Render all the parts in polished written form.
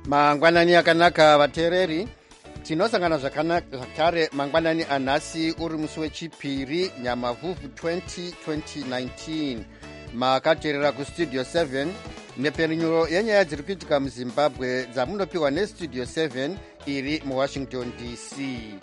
Mangwanani akanaka vateereri, tinosangana zvakare mangwanani anhasi uri musi wechipiri Nyamavhuvhu 2019. Makateerera kustudio 7 mhepfenyuro yenyaya dziri kuitika muZimbabwe dzamunopiwa nestudio 7 iri muWashington DC.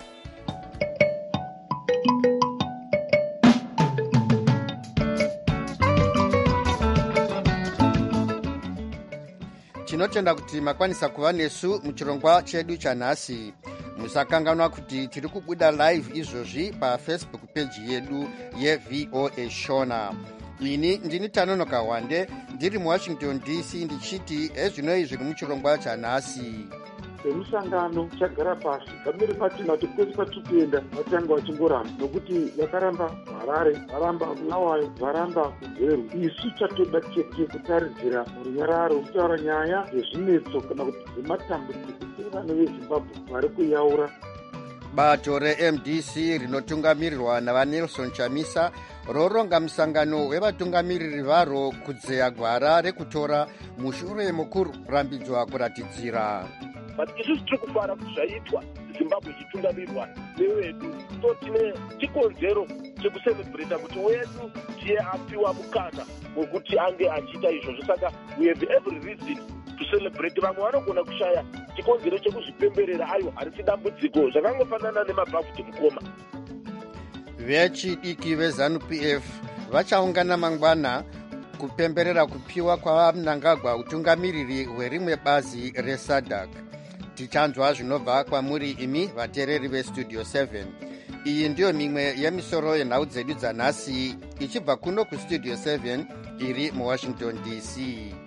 Tinotenda kuti makwanisa kuva nesu muchirongwa chedu chanhasi. Musakanganwa kuti tiri kubuda live izvozvi pafacebook page yedu yeVOA Shona. Ini ndini Tanonoka Wande ndiri muWashington DC ndichiti ezvinoi zviri muchirongwa chanhasi. Emusangano chagara pasi gamiri patina tikoti patikuenda vatanga vachingoramba nokuti vakaramba Harare, varamba Bulawayo, varamba kuGweru. Isu chatoda chete kutaridzira runyararo kutaura nyaya yezvinetso kana kuti zvematambudziko evana veZimbabwe vari kuyaura. Bato reMDC rinotungamirirwa navaNelson Chamisa roronga musangano wevatungamiriri varo kudzeya gwara rekutora mushure mokurambidzwa kuratidzira. Isusu tiri kufara kuti zvaitwa Zimbabwe ichitungamirirwa newedu, so tine chikonzero chekucelebrata kuti wedu tiye apiwa mukana wekuti ange achiita izvozvo. Saka we have every reason to celebrate. Vamwe vanogona kushaya chikonzero chekuzvipemberera, aiwa harisi dambudziko, zvakangofanana nemabhavhu mukoma. Vechidiki veZANU-PF vachaungana mangwana kupemberera kupiwa kwaMnangagwa utungamiriri hwerimwe bazi reSADC. Tichanzwa zvinobva kwamuri imi vateereri vestudio 7. Iyi ndiyo mimwe yemisoro yenhau dzedu dzanhasi ichibva kuno kustudio 7 iri muWashington DC.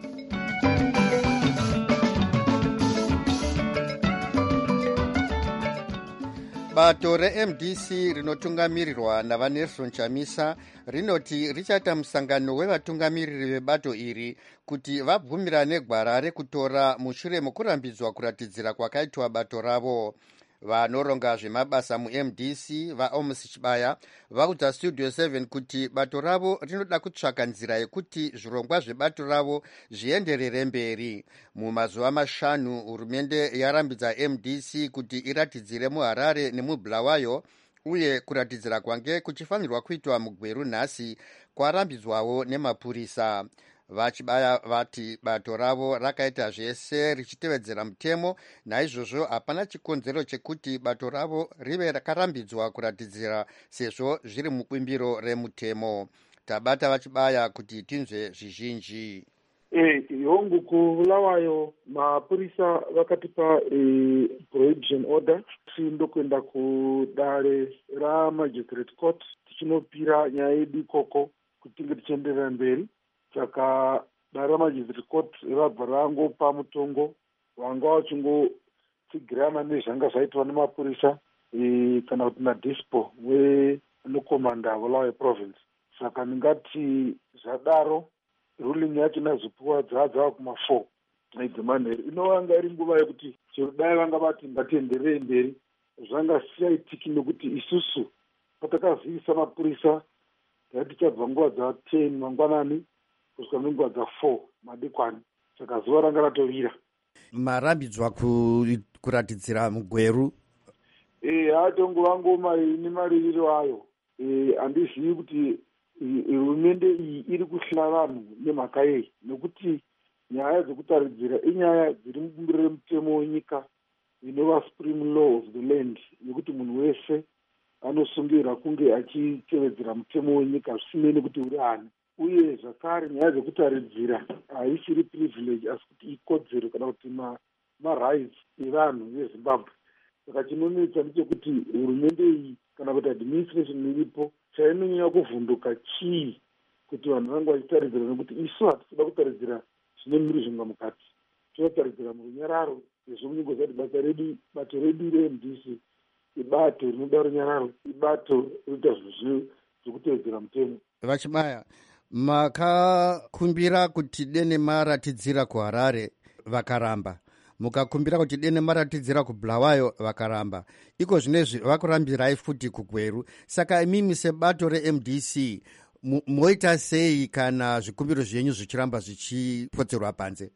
Bato reMDC rinotungamirirwa navaNelson Chamisa rinoti richaita musangano wevatungamiriri vebato iri kuti vabvumirane gwara rekutora mushure mokurambidzwa kuratidzira kwakaitwa bato ravo. Vanoronga zvemabasa muMDC vaOmos Chibaya vaudza studio 7 kuti bato ravo rinoda kutsvaka nzira yekuti zvirongwa zvebato ravo zvienderere mberi. Mumazuva mashanu hurumende yarambidza MDC kuti iratidzire muHarare nemuBulawayo, uye kuratidzira kwange kuchifanirwa kuitwa muGweru nhasi kwarambidzwawo nemapurisa. Vachibaya vati bato ravo rakaita zvese richitevedzera mutemo, naizvozvo hapana chikonzero chekuti bato ravo rive rakarambidzwa kuratidzira sezvo zviri mubumbiro remutemo. Tabata Vachibaya kuti tinzwe zvizhinji. Hongu kuBulawayo mapurisa vakatipa prohibition order ndokuenda kudare raMagistrate Court tichinopira nyaya yedu ikoko kuti tinge tichienderera mberi. Saka dare raMagistrate Court rabva rangopa mutongo wanga vachingotsigirana nezvanga zvaitwa nemapurisa kana kuti naDispo wenokomanda Bulawayo Province. Saka ndingati zvadaro ruling yacho nazopiwa dzava kuma4 naidzemanheru. Inovanga iri nguva yekuti chero dai vanga vati ngatienderere mberi zvanga siyaitiki, nekuti isusu patakazivisa mapurisa tatichabva nguva dza10 mangwanani kusvika nenguva dza4 madekwana. Saka zuva ranga ratovira. Marambidzwa kuratidzira muGweru hatongova nemaririro ayo. Handizivi kuti hurumende iyi iri kuhla vanhu nemhaka yei, nekuti nyaya dzekutaridzira inyaya dziri mubumbiro remutemo wenyika inova supreme law of the land, nekuti munhu wese anosungirwa kunge achitevedzera mutemo wenyika zvisinei nekuti uri ani. Uye zvakare nyaya dzekutaridzira haisiri privilege asi kuti ikodzero kana kuti marights evanhu veZimbabwe. Saka chinonetsa ndechekuti hurumende iyi kana kuti administration iripo chainonyanya kuvhunduka chii kuti vanhu vange vachitaridzira, nekuti isu hatisida kutaridzira zvine mhirizhonga mukati, tinotaridzira murunyararo. Izvo munyengo zati bato redu reMDC ibato rinoda runyararo, ibato rinoita zvekutevedzera mutemo. Vachibaya, makakumbira kuti dene maratidzira kuHarare vakaramba, mukakumbira kuti dene maratidzira kuBulawayo vakaramba, iko zvinezvi vakurambirai futi kuGweru. Saka imimi sebato reMDC moita sei kana zvikumbiro zvenyu zvichiramba zvichipotserwa panze?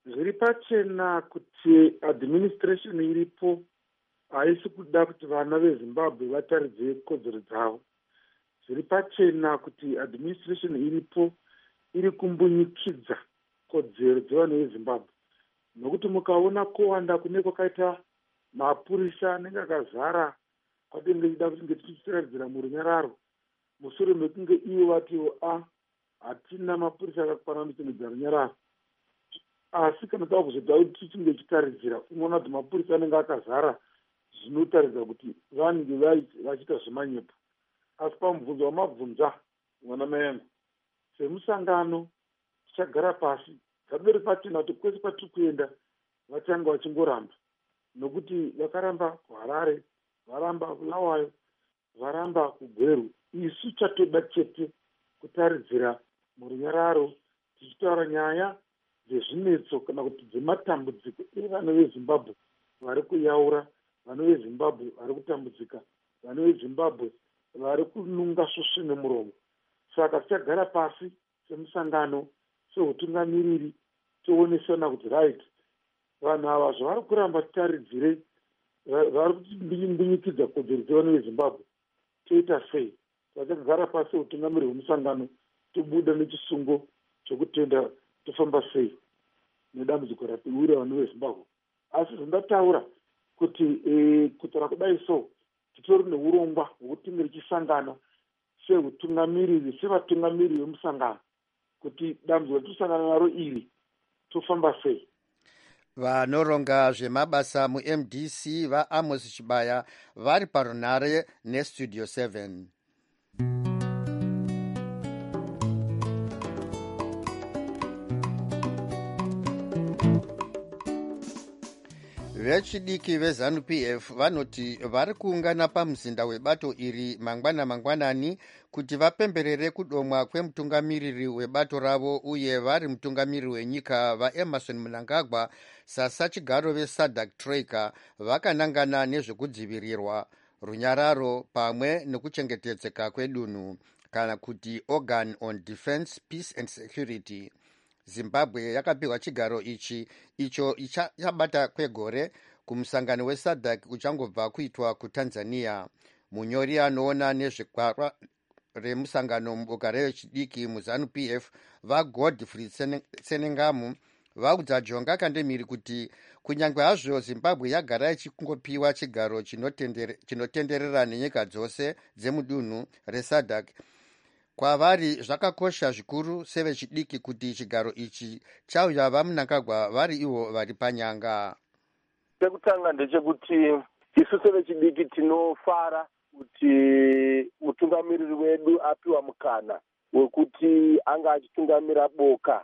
zviri pachena kuti administration iripo haisi kuda kuti vana vezimbabwe vataridze kodzero dzavo. Zviri pachena kuti administration iripo iri kumbunyikidza kodzero dzevana vezimbabwe, nokuti mukaona kuwanda kune kwakaita mapurisa anenge akazara kwatinenge tichida kuti nge tichiratidzira murunyararo mushure mekunge ivo vatiwo hatina mapurisa akakwana kuchengetedza runyararo. Asi kana tava kuzoda kuti tichinge chitaridzira unoona kuti mapurisa anenge akazara zvinotaridza kuti vanenge vachiita zvemanyepo. Asi pamubvunzo wamabvunza mwana mai yangu, semusangano tichagara pasi zvaberi pachena kuti kwese kwatiri kuenda vatanga vachingoramba, nokuti vakaramba kuHarare, varamba Bulawayo, varamba kuGweru. Isu chatoda chete kutaridzira murunyararo tichitaura nyaya dzezvinetso kana kuti dzematambudziko evana vezimbabwe vari kuyaura, vana vezimbabwe vari kutambudzika, vana vezimbabwe vari kununga svosve nemuromo. Saka tichagara pasi semusangano, seutungamiriri, toonesana kuti right, vanhu ava zvavari kuramba titaridzire, vari kutimbinyikidza kodzero dzevana vezimbabwe, toita sei? Takagara pasi seutungamiriri hwemusangano, tobuda nechisungo chokutenda tofamba sei nedambudziko ratiwira vanhu vezimbabwe. Asi zvandataura kuti kutaura kudai so titori neurongwa hwokuti tinge richisangana sevatungamiriri vemusangano kuti dambudziko ratisangana naro iri tofamba sei. Vanoronga zvemabasa muMDC vaAmos Chibaya vari parunare neStudio 7. Vechidiki veZANU-PF vanoti vari kuungana pamuzinda webato iri mangwanani kuti vapemberere kudomwa kwemutungamiriri webato ravo uye vari mutungamiriri wenyika vaEmmerson Mnangagwa sasachigaro veSADC Troika vakanangana nezvekudzivirirwa, runyararo pamwe nekuchengetedzeka kwedunhu kana kuti Organ on Defense, Peace and Security. Zimbabwe yakapiwa chigaro icho ichabata kwegore kumusangano weSADC uchangobva kuitwa kuTanzania. Munyori anoona nezvekwara remusangano muboka revechidiki muZANU-PF vaGodfrey Senengamu vaudza Jonga Kandemiri kuti kunyange hazvo Zimbabwe yagara ichikungopiwa chigaro chinotenderera nenyika dzose dzemudunhu reSADC, kwavari zvakakosha zvikuru sevechidiki kuti chigaro ichi chauya vaMnangagwa vari ivo vari panyanga. Chekutanga ndechekuti isu sevechidiki tinofara kuti mutungamiriri wedu apiwa mukana wekuti anga achitungamira boka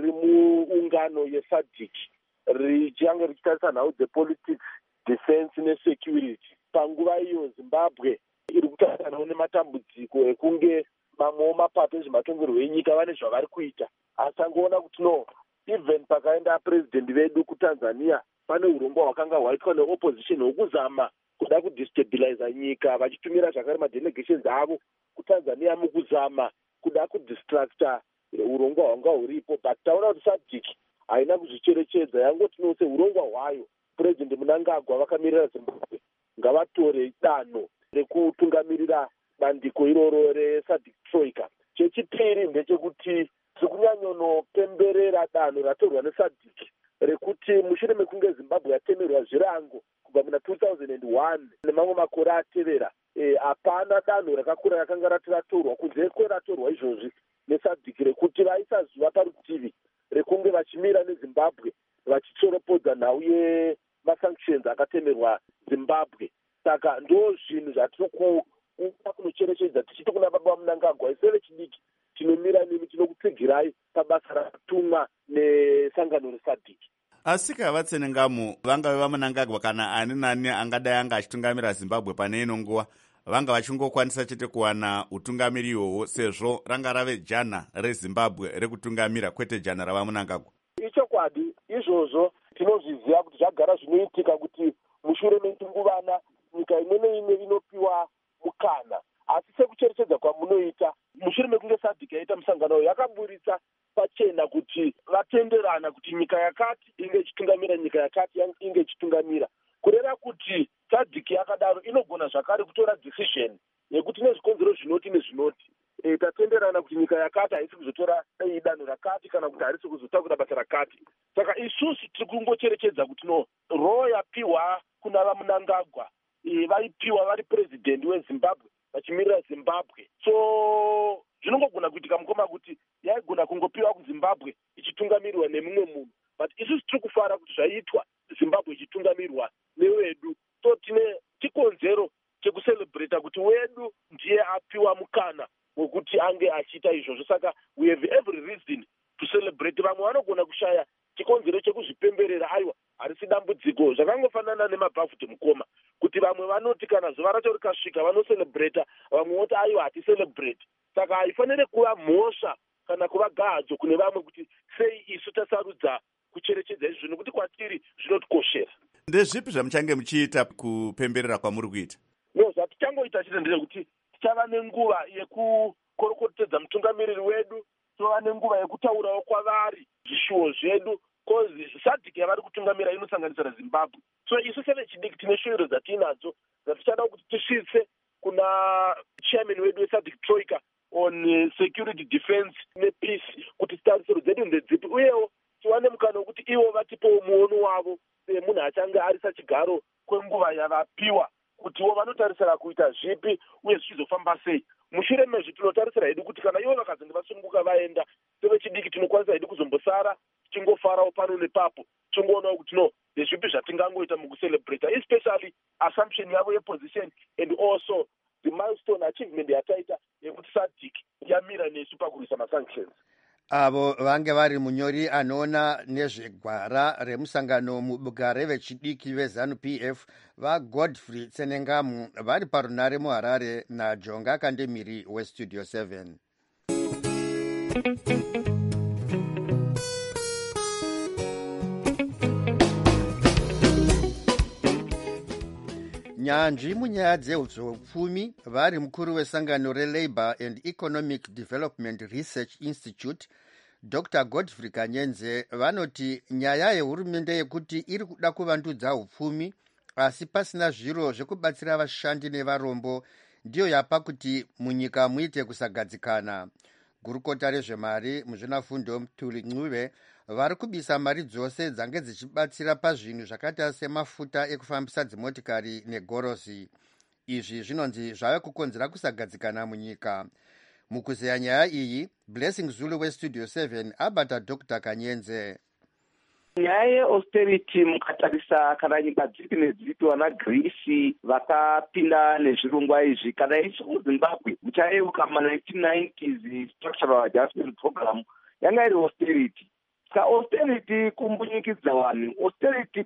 rimuungano yeSADC richange richitarisana nhau dzepolitics, defense nesecurity. Panguva iyo Zimbabwe iri kutarisanawo nematambudziko ekunge mamwewo mapato ezvematongerwo enyika vane zvavari kuita. Asi angoona kuti no, even pakaenda president vedu kuTanzania pane urongwa hwakanga hwaitwa neopposition hwekuzama kuda kudestabilize nyika vachitumira zvakare madelegations avo kuTanzania mukuzama kuda kudistracta urongwa hwanga huripo. But taona kuti SADC haina kuzvicherechedza, yangoti no seurongwa hwayo president Mnangagwa vakamirira Zimbabwe ngavatore danho rekutungamirira bandiko iroro reSADC Troika. Chechipiri ndechekuti tikunyanyonopemberera danho ratorwa neSADC rekuti mushure mekunge Zimbabwe yatemerwa zvirango kubva muna 2001 nemamwe makore atevera, hapana danho rakakura rakanga ratorwa kunze kweratorwa izvozvi neSADC rekuti vaisa zuva parutivi rekunge vachimira neZimbabwe vachitsoropodza nhau yemasanctions akatemerwa Zimbabwe. Saka ndo zvinhu zvatinokuda kunocherechedza tichiti kuna baba vaMnangagwa, ise vechidiki tinomira nemi, tinokutsigirai pabasa ratumwa nesangano reSADC. Asika vatsenengamu vangave vaMnangagwa kana ani nani angadai anga achitungamira Zimbabwe pane ino nguva vanga vachingokwanisa chete kuwana utungamiri ihwohwo sezvo ranga rave jana reZimbabwe rekutungamira kwete jana ravaMnangagwa. Ichokwadi izvozvo tinozviziva kuti zvagara zvinoitika kuti mushure metunguvana nyika imwe neimwe inopiwa mukana, asi sekucherechedza kwamunoita mushure mekunge SADC yaita musangano yakaburitsa pachena kana kuti vatenderana kuti nyika yakati inge ichitungamira nyika yakati inge ichitungamira, kureva kuti SADC yakadaro inogona zvakare kutora decision yekuti nezvikonzero zvinoti nezvinoti tatenderana kuti nyika yakati haisi kuzotora danho rakati kana kuti harisi kuzotakura basa rakati. Saka isusu tiri kungocherechedza kuti no roo yapiwa kuna vaMnangagwa vaipiwa vari president weZimbabwe vachimirira Zimbabwe. So zvinongogona kuitika mukoma kuti yaigona kungopiwa kuZimbabwe ichitungamirwa nemumwe munhu, but isusu tiri kufara kuti zvaitwa Zimbabwe ichitungamirwa newedu. So tine chikonzero chekucelebrata kuti wedu ndiye apiwa mukana wekuti ange achiita izvozvo. Saka we have every reason to celebrate. Vamwe vanogona kushaya chikonzero chekuzvipemberera, aiwa harisi dambudziko, zvakangofanana nemabhafuti mukoma kuti vamwe vanoti kana zuva racho rikasvika vanocelebrata, vamwe voti aiwa haticelebrate. Saka haifanire kuva mhosva kana kuva gadzo kune vamwe kuti sei isu tasarudza kucherechedza izvi, nokuti kwatiri zvinotikoshera. Ndezvipi zvamuchange muchiita kupemberera kwamuri kuita? No, zvatichangoita chete ndezvekuti tichava nenguva yekukorokotedza mutungamiriri wedu, tova nenguva yekutaurawo kwavari zvishuwo zvedu, kozi SADC yavari kutungamira inosanganisira Zimbabwe. So isu sevechidiki tine shuviro dzatiinadzo dzatichada kuti tisvitse kuna chairman wedu weSADC Troika on security, defense nepeace, kuti tarisiro dzedu ndedzipi, uyewo tiwane mukana wekuti ivo vatipewo muono wavo semunhu achange ari sachigaro kwenguva yavapiwa, kutiwo vanotarisira kuita zvipi uye zvichizofamba sei. Mushure mezvo tinotarisira hedu kuti kana ivo vakazenge vasununguka vaenda, sevechidiki tinokwanisa hedu kuzombosara tichingofarawo pano nepapo, tichingoonawo kuti no ndezvipi zvatingangoita mukucelebrata, especially assumption yavo yeposition and also the milestone achievement yataita yekuti SADC yamira nesu pakurwisa masanctions. Avo vange vari munyori anoona nezvegwara remusangano muboka revechidiki veZANU-PF vaGodfrey Tsenengamu vari parunare muHarare naJonga Kandemiri weStudio 7. Nyanzvi munyaya dzehupfumi vari mukuru wesangano reLabour and Economic Development Research Institute Dr. Godfrey Kanyenze vanoti nyaya yehurumende yekuti iri kuda kuvandudza hupfumi asi pasina zviro zvekubatsira vashandi nevarombo ndiyo yapa kuti munyika muite kusagadzikana. Gurukota rezvemari muzvinafundo Mutuli Ncube vari kubisa mari dzose dzange dzichibatsira pazvinhu zvakaita semafuta ekufambisa dzimotikari negorosi. Izvi zvinonzi zvave kukonzera kusagadzikana munyika. Mukuzeya nyaya iyi, Blessing Zulu weStudio 7 abata Dr. Kanyenze. Nyaya yeausterity mukatarisa kana nyika dzipi nedzipi, vana Greece vakapinda nezvirongwa izvi, kana ichi muZimbabwe muchayeuka ma1990s structural adjustment program yanga iri austerity. Saka austerity kumbunyikidza vanhu, austerity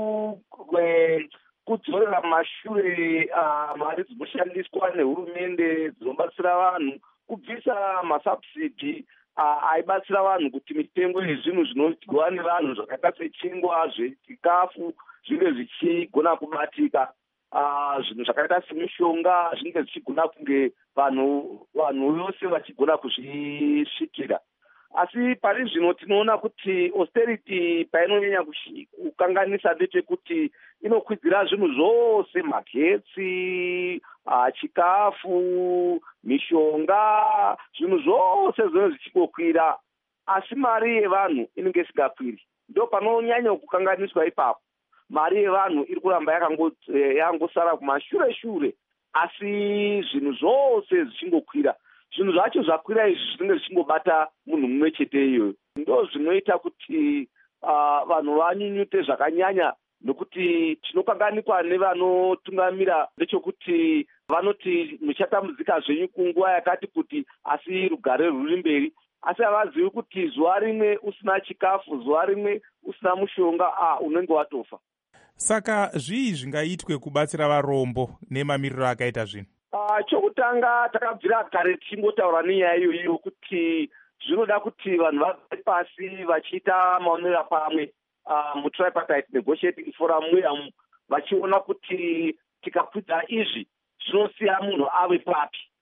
kudzorera mashure mari dzinoshandiswa nehurumende dzinobatsira vanhu, kubvisa masubsidi aibatsira vanhu kuti mitengo yezvinhu zvinodyiwa nevanhu zvakaita sechingwa, zvechikafu zvinge zvichigona kubatika, zvinhu zvakaita semishonga zvinge zvichigona kunge vanhu vose vachigona kuzvisvikira. Asi pari zvino tinoona kuti austerity painonyanya kukanganisa ndechekuti inokwidzira zvinhu zvose, magetsi, chikafu, mishonga, zvinhu zvose zvinenge zvichikwira, asi mari yevanhu inenge isingakwiri. Ndo panonyanya kukanganiswa ipapo. Mari yevanhu iri kuramba yakangosara kumashure, asi zvinhu zvose zvichingokwira. Zvinhu zvacho zvakwira izvi zvinenge zvichingobata munhu mumwe chete iyoyo. Ndo zvinoita kuti vanhu vanyunyute zvakanyanya, nokuti chinokanganikwa nevanotungamira ndechekuti vanoti muchatambudzika zvenyu kunguva yakati kuti asi rugare rwuri mberi, asi havazivi kuti zuva rimwe usina chikafu, zuva rimwe usina mushonga, unenge watofa. Saka zvii zvingaitwe kubatsira varombo nemamiriro akaita zvinhu? Chokutanga takabvira kare tichingotaura nenyaya iyoyo kuti zvinoda kuti vanhu vagare pasi vachiita maonero pamwe mutripartite negotiating forum muyamu, vachiona kuti tikakwidza izvi zvinosiya munhu ave papi.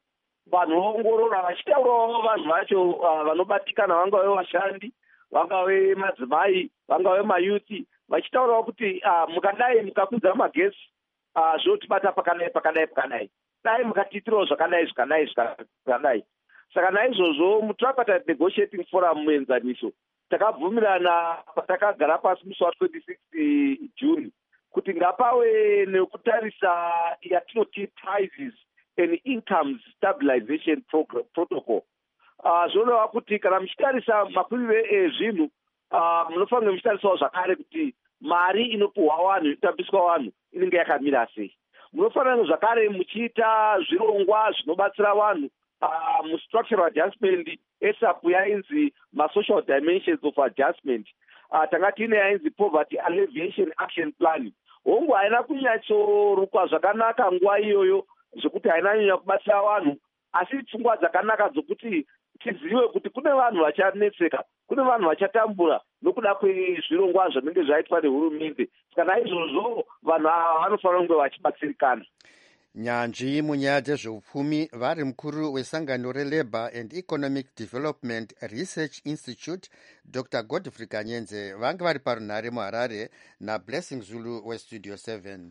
vanhu voongorora vachitaurawo vanhu vacho vanobatikana, vangave vashandi, vangave madzimai, vangave mayuti, vachitaurawo kuti mukadai mukakwidza magesi zvotibata pakadai, dai mukatiitirawo zvakadai. Saka naizvozvo mutripartite negotiating forum muenzaniso takabvumirana patakagara pasi musi wa26 June kuti ngapave nekutarisa yatinoti prices and incomes stabilization protocol. Zvonoreva kuti kana muchitarisa makwirire ezvinhu munofanira muchitarisawo zvakare kuti mari inopiwa vanhu, inotambiswa vanhu inenge yakamira sei. Munofanira zvakare muchiita zvirongwa zvinobatsira vanhu mustructural adjustment esapu yainzi masocial dimensions of adjustment. Tanga tiine yainzi poverty alleviation action plan. Hongu haina kunyatsorukwa zvakanaka nguva iyoyo zvokuti haina nyanya kubatsira vanhu, asi pfungwa dzakanaka dzokuti tizive kuti kune vanhu vachanetseka, kune vanhu vachatambura nokuda kwezvirongwa zvinenge zvaitwa nehurumende. Saka naizvozvo vanhu ava vanofanira kunge vachibatsirikana. Nyanzvi munyaya dzezveupfumi vari mukuru wesangano reLabour and Economic Development Research Institute Dr. Godfrey Kanyenze vange vari parunhare muHarare naBlessing Zulu weStudio 7.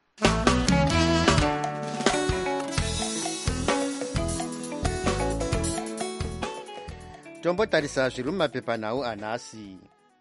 Tombotarisa zviri mumapepanhau anhasi.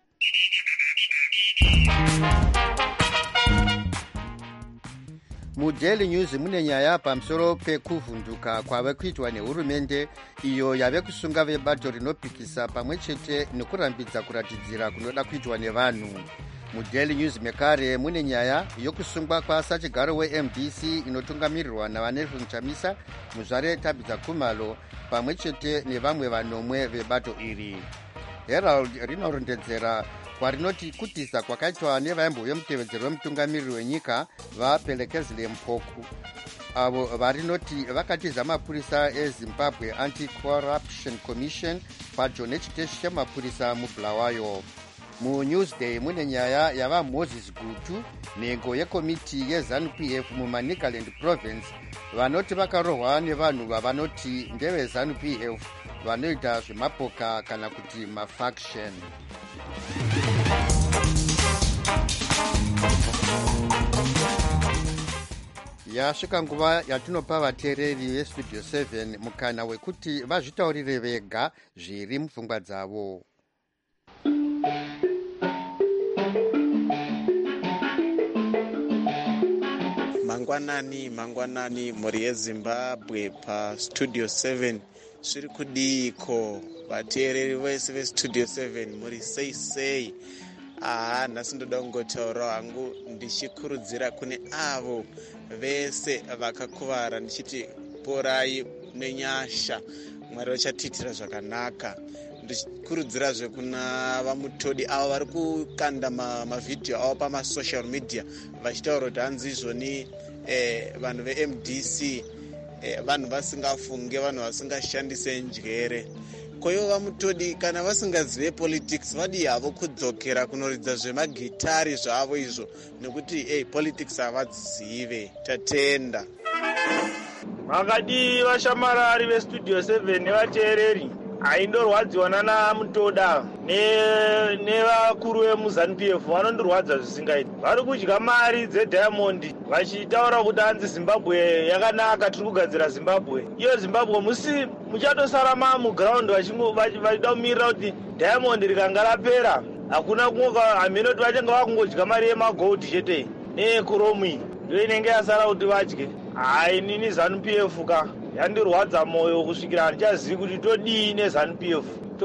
muDaily News mune nyaya pamusoro pekuvhunduka kwave kuitwa nehurumende iyo yave kusunga vebato rinopikisa pamwe chete nekurambidza kuratidzira kunoda kuitwa nevanhu. muDaily News mekare mune nyaya yokusungwa kwasachigaro weMDC inotungamirirwa naVanelson Chamisa muzvare Tabitha Khumalo pamwe chete nevamwe vanomwe vebato iri. Herald rinorondedzera kwarinoti kutiza kwakaitwa nevaimbo mutevedzeri wemutungamiriri wenyika vaPelekezile Mpoku, avo varinoti vakatiza mapurisa eZimbabwe Anti-Corruption Commission padyo nechiteshi chemapurisa muBulawayo. muNewsday mune nyaya yavaMoses Gutu, nhengo yekomiti yeZANU-PF muManicaland province, vanoti vakarohwa nevanhu vavanoti ndeveZANU-PF vanoita zvemapoka kana kuti mafaction. Yasvika nguva yatinopa vateereri veStudio 7 mukana wekuti vazvitaurire vega zviri mupfungwa dzavo. mangwanani mhuri yeZimbabwe paStudio 7 zviri kudiko vateereri vese veStudio 7 muri sei. Nhasi ndoda kungotaura hangu ndichikurudzira kune avo vese vakakuvara ndichiti porai nenyasha, Mwari vachatiitira zvakanaka. Ndichikurudzirazve kuna vamutodi avo vari kukanda mavhidhiyo avo pamasocial media vachitaura kuti hanzi izvoni vanhu veMDC vanhu vasingafunge, vanhu vasingashandise njere. Koyo vamutodi kana vasingazive politics vadi havo kudzokera kunoridza zvemagitari zvavo izvo, nekuti politics havadzizive. Tatenda. Makadi vashamarari veStudio 7 nevateereri, haindorwadziwa namutoda nevakuru vemuZANU-PF vanondorwadza zvisingaiti. Vari kudya mari dzeDiamond vachitaura kuti hanzi Zimbabwe yakanaka, tiri kugadzira Zimbabwe. Iyo Zimbabwe musi muchatosara mumuground vachida kumirira kuti Diamond rikanga rapera hakuna kungoka haminoti vachenga vakungodya mari yemagold chete neyekuromwi ndiyo inenge yasara kuti vadye. Nini ZANU-PF ka yandirwadza moyo kusvikira handichazivi kuti todii neZANU-PF,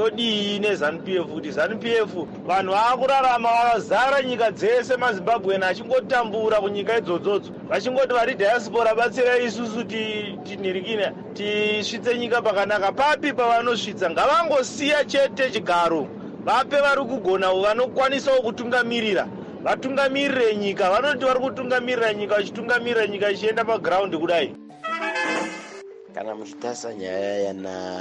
kuti ZANU-PF vanhu vakurarama vakazara nyika dzese maZimbabweni achingotambura kunyika idzodzodzo, vachingoti vari diaspora batsirai isusu tinhirikine tisvitse nyika pakanaka. Papi pavanosvitsa? Ngavangosiya chete chigaro, vape vari kugona vanokwanisawo kutungamirira, vatungamirire nyika. Vanoti vari kutungamirira nyika, vachitungamirira nyika ichienda paground kudai. Kana muchitasa nyaya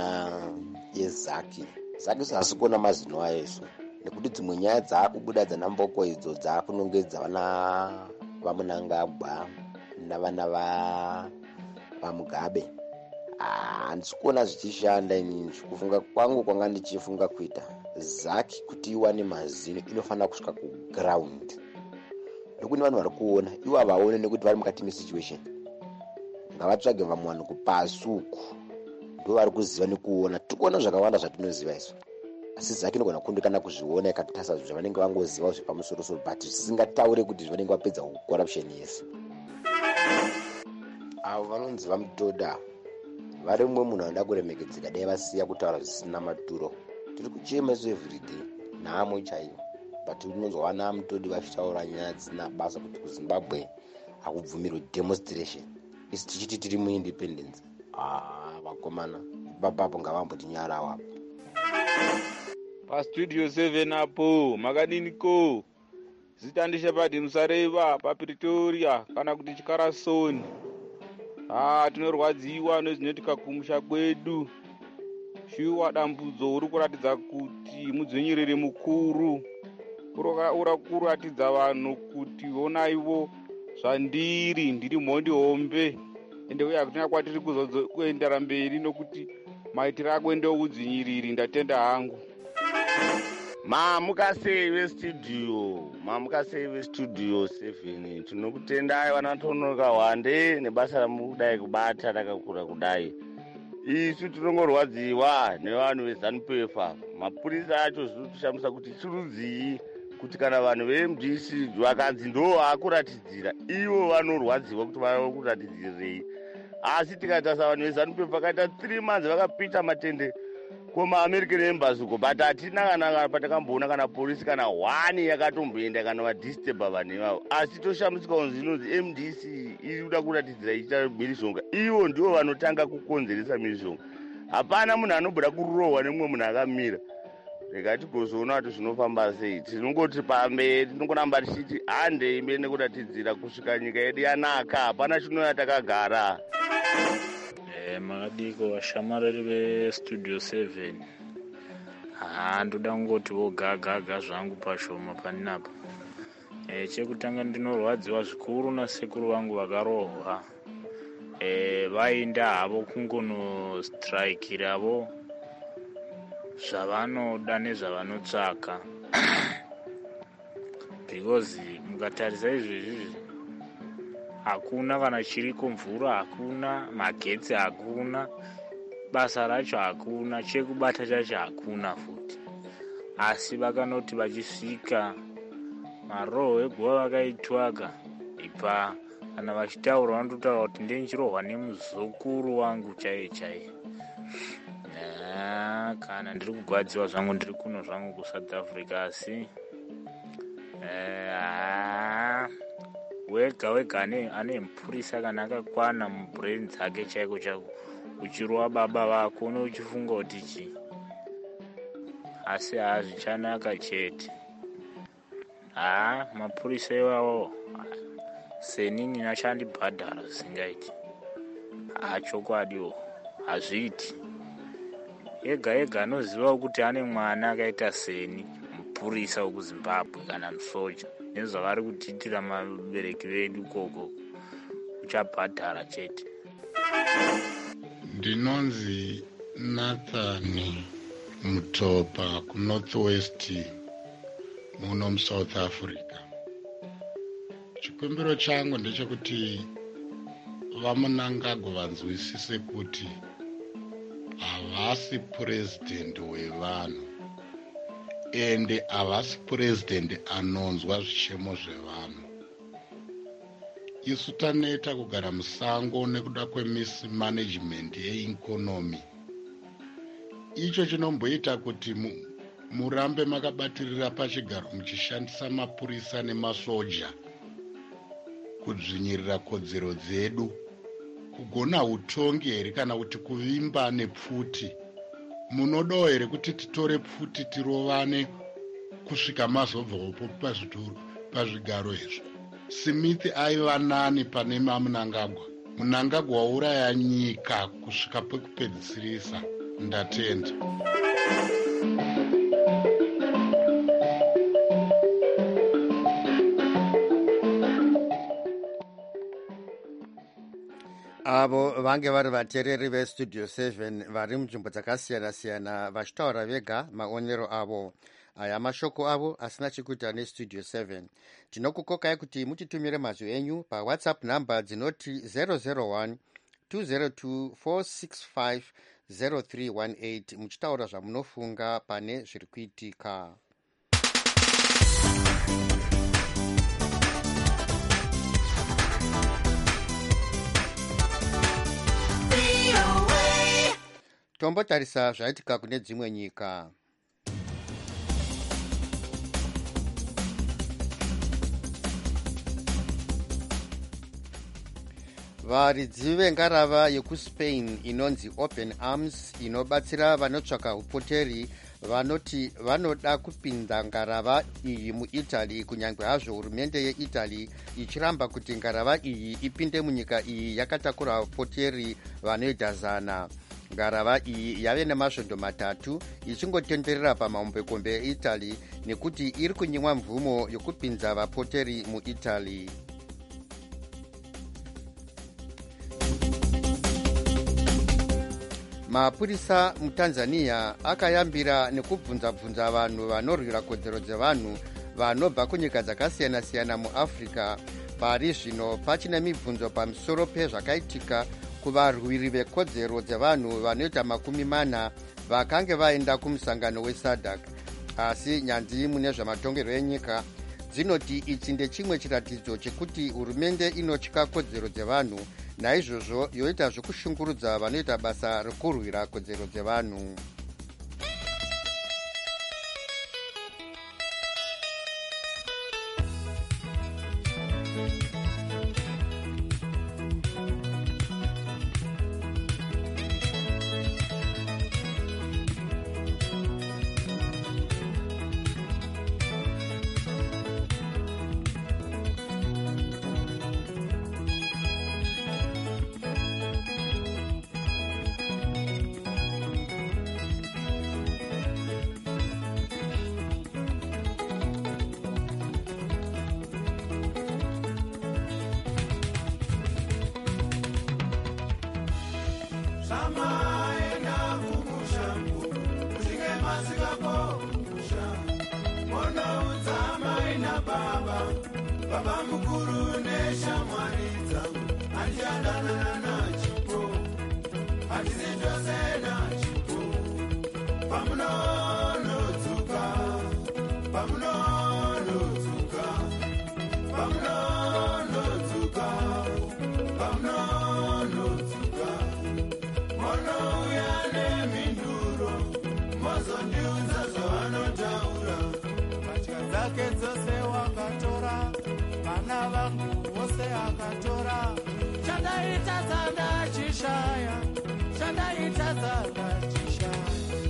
yezaki zasi kuona mazino ayo isu, nekuti dzimwe nyaya dzaakubuda dzanamboko idzo dzaakunongedza vana vaMunangagwa navana vaMugabe. handisi kuona zvichishanda inini. Kufunga kwangu kwanga ndichifunga kuita zaki kuti iwane mazino inofanira kusvika kuground. Ndokune vanhu vari kuona ivo havaone nekuti vari mukati mesituation. Ngavatsvage vamwe vanhu kupasi uku, ndo vari kuziva nekuona. Tikuona zvakawanda zvatinoziva isu, asi zaki inogona kundikana kuzviona ikatotasa zvavanenge vangoziva zvepamusoro-soro, but zvisingataure kuti zvavanenge vapedza corruption yese. Avo vanonzi vamutoda vari mumwe munhu anoda kuremekedzeka, dai vasiya kutaura zvisina maturo. Tiri kuchema isu everyday nhamo chaivo, but unonzwana mutodi vachitaura nyaya dzisina basa kuti kuZimbabwe hakubvumirwe demonstration. Isi tichiti tiri muindependence. Vakomana ipapapo ngavambotinyarawo apo. Pastudio 7 apo makadiniko? Zita ndishepadi Musareva paPretoria kana kuti Chikarasoni. Tinorwadziwa nezvinoitika kumusha kwedu. Shuwa dambudzo uri kuratidza kuti mudzvinyiriri mukuru. Uri kuratidza vanhu kuti honaivo zvandiri ndiri mhondi hombe, ende uye hakutina kwatiri kuzoendera mberi nokuti maitiro ako ndeudzinyiriri. Ndatenda hangu. Mamukasei vestudio 7 tinokutendai vanatonoka wande nebasa ramudai kubata rakakura kudai. Isu tinongorwadziwa nevanhu veZANU-PF. Mapurisa acho zvinotishamisa kuti chirudzii kuti kana vanhu veMDC vakanzi ndo vakuratidzira, ivo vanorwadziwa kuti vakuratidzirei. Asi tikatasa vanhu veZANU-PF vakaita 3 months vakapita matende kumaAmerican Embassy uko, but hatina kana patakamboona kana polisi kana 1 yakatomboenda kana vadisturba vanhu ivavo. Asi toshamisika kunzi inonzi MDC iri kuda kuratidzira ichita mhirizhonga. Ivo ndivo vanotanga kukonzeresa mhirizhonga. Hapana munhu anobuda kurohwa nemumwe munhu akamira. Rega tigozoona kuti zvinofamba sei. Tinongoti pamberi tinongoramba tichiti handei mberi nekuratidzira kusvika nyika yedu yanaka. Hapana chinouya takagara. Makadiko vashamarari vestudio 7. Ndoda kungoti vogagaga zvangu pashoma paninapa. Chekutanga ndinorwadziwa zvikuru nasekuru vangu vakarohwa. Vaenda havo kungonostrikiravo zvavanoda nezvavanotsvaka. Because mukatarisa izvezvi hakuna kana chiriko, mvura hakuna, magetsi hakuna, basa racho hakuna, chekubata chacho hakuna futi. Asi vakanoti vachisvika maroho eguva vakaitwaka, ipa kana vachitaura vanototaura kuti ndenchirohwa nemuzukuru wangu chaiye. Kana ndiri kugwadziwa zvangu ndiri kuno zvangu kuSouth Africa, asi wega ane mupurisa kana akakwana mubrain dzake chaiko uchirova baba vako unochifunga kuti chi, asi hazvichanaka chete. Mapurisa iwawo senini nachandibhadhara zvisingaiti. Chokwadiwo hazviiti. Ega anoziva kuti ane mwana akaita seni mupurisa wekuZimbabwe kana musoja, nezvavari kutiitira mabereki vedu koko, uchabhadhara chete. Ndinonzi Nathani Mutopa kuNorth West muno muSouth Africa. Chikumbiro changu ndechekuti vaMunangagwa vanzwisise kuti havasi purezidhendi wevanhu, ende havasi purezidhendi anonzwa zvichemo zvevanhu. Isu taneta kugara musango nekuda kwemismanagement yeikonomi. Icho chinomboita kuti murambe makabatirira pachigaro muchishandisa mapurisa nemasoja kudzvinyirira kodzero dzedu, kugona utongi here kana kuti kuvimba nepfuti. Munodawo here kuti titore pfuti tirovane kusvika mazobvapo pazvigaro izvo? Smith aiva nani pane maMunangagwa. Munangagwa wauraya nyika kusvika pekupedzisirisa. Ndatenda. avo vange vari vateereri vestudio 7 vari munzvimbo dzakasiyana-siyana vachitaura vega maonero avo. Aya mashoko avo asina chekuita nestudio 7. Tinokukokai kuti mutitumire mazwi enyu pawhatsapp number dzinoti 001 202 465 0318 muchitaura zvamunofunga pane zviri kuitika. Tombotarisa zvaitika kune dzimwe nyika. Varidzi vengarava yekuSpain inonzi Open Arms inobatsira vanotsvaka upoteri vanoti vanoda kupinda ngarava iyi muItaly, kunyange hazvo hurumende yeItaly ichiramba kuti ngarava iyi ipinde munyika iyi yakatakura upoteri vanoita 100. Ngarava iyi yave nemasvondo 3 ichingotenderera pamahombekombe eItaly nekuti iri kunyimwa mvumo yokupinza vapoteri muItaly. Mapurisa muTanzania akayambira nekubvunza vanhu vanorwira kodzero dzevanhu vanobva kunyika dzakasiyana-siyana muAfrica pari zvino pachine mibvunzo pamusoro pezvakaitika kuvarwiri vekodzero dzevanhu vanoita 40 vakange vaenda kumusangano weSADC. Asi nyanzvi mune zvamatongerwo enyika dzinoti ichi ndechimwe chiratidzo chekuti hurumende inotya kodzero dzevanhu, naizvozvo yoita zvokushungurudza vanoita basa rekurwira kodzero dzevanhu. Baba mukuru neshamwari dzangu andiyandana nachipo handizindose nachipo pamunonodzuka pamunonodzuka pamunonodzuka pamunonodzuka monouya nemhinduro mozondiudza zvavanotaura patya dzake dzose wakatora vana vangu vose akatora chandaitadza ndachishaya chandaitadza ndachishaya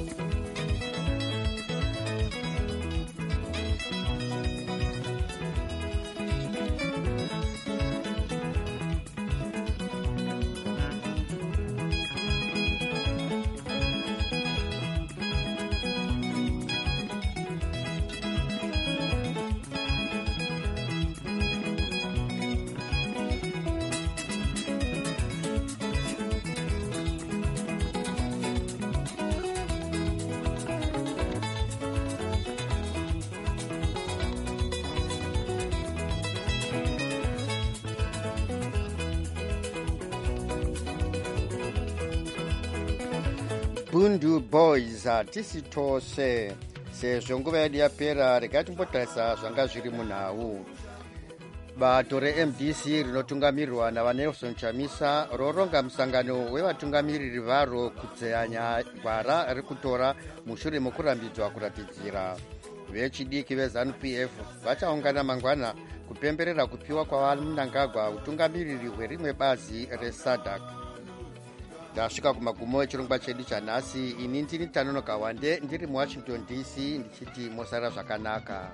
Bundu Boys hatisi tose sezvo nguva yedu yapera. Regai timbotarisa zvanga zviri munhau. Bato reMDC rinotungamirirwa naVanelson Chamisa roronga musangano wevatungamiriri varo kudzenya gwara riri kutora mushure mokurambidzwa kuratidzira. Vechidiki veZANU-PF vachaungana mangwana kupemberera kupiwa kwaMnangagwa utungamiriri hwerimwe bazi reSADC. Ndasvika kumagumo echirongwa chedu chanhasi. Ini ndini Tanonoka Wande ndiri muWashington DC ndichiti mosara zvakanaka.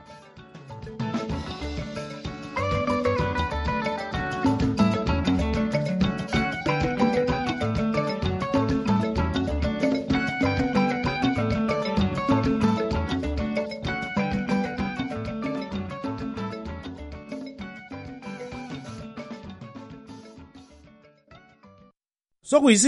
so